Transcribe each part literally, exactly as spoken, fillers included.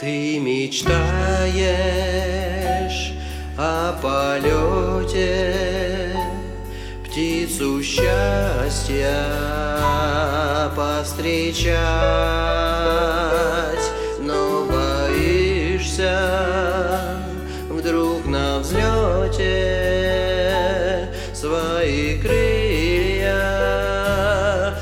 Ты мечтаешь о полете, птицу счастья повстречать, но боишься вдруг на взлете свои крылья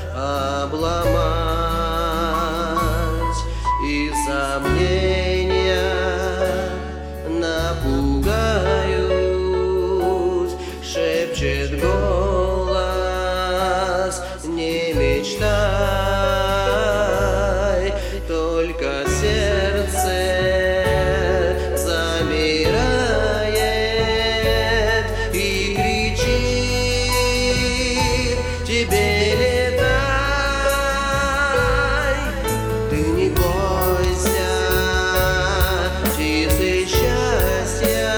обломать, и сомнения напугают, шепчет голос: не мечтай, только сердце замирает и кричит тебе: летай. Ты не бойся птицы счастья,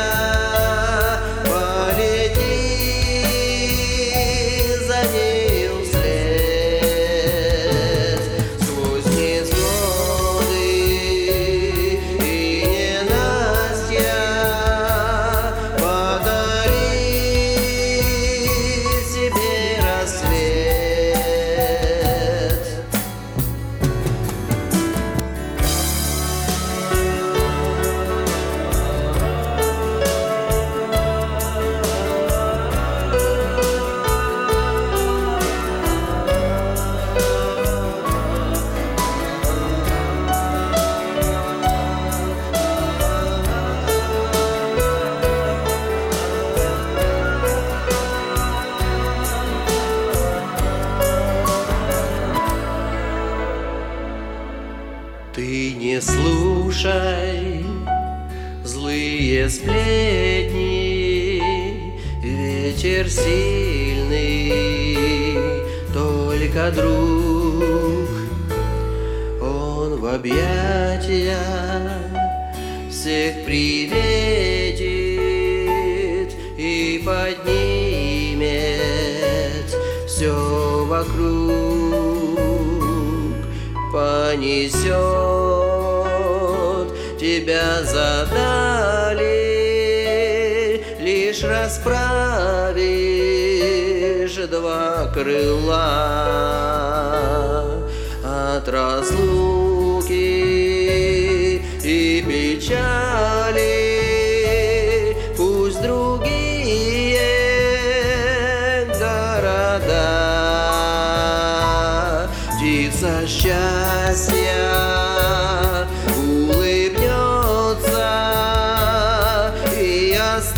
полети за нею вслед сквозь невзгоды и ненастья, подари себе рассвет. Ты не слушай злые сплетни, ветер сильный, только друг. Он в объятия всех приветит и поднимет все вокруг, понесет тебя за дали, лишь расправишь два крыла от разлуки и печали. Пусть другие города, птица счастья улыбнется и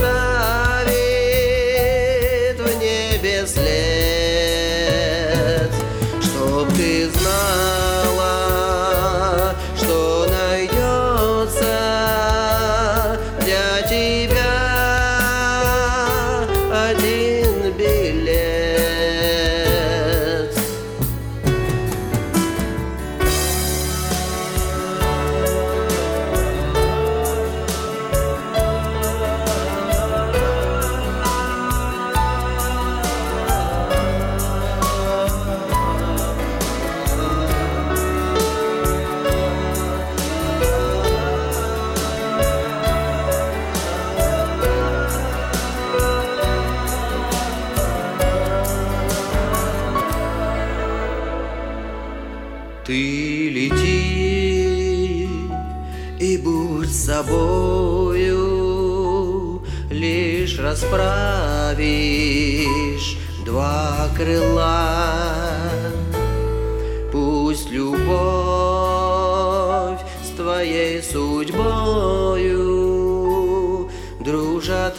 оставит в небе след, чтоб ты знала, что найдется для тебя один билет. Ты лети и будь собою, лишь расправишь два крыла. Пусть любовь с твоей судьбою дружат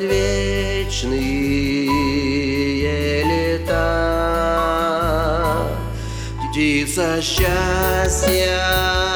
вечные лета. Птица счастья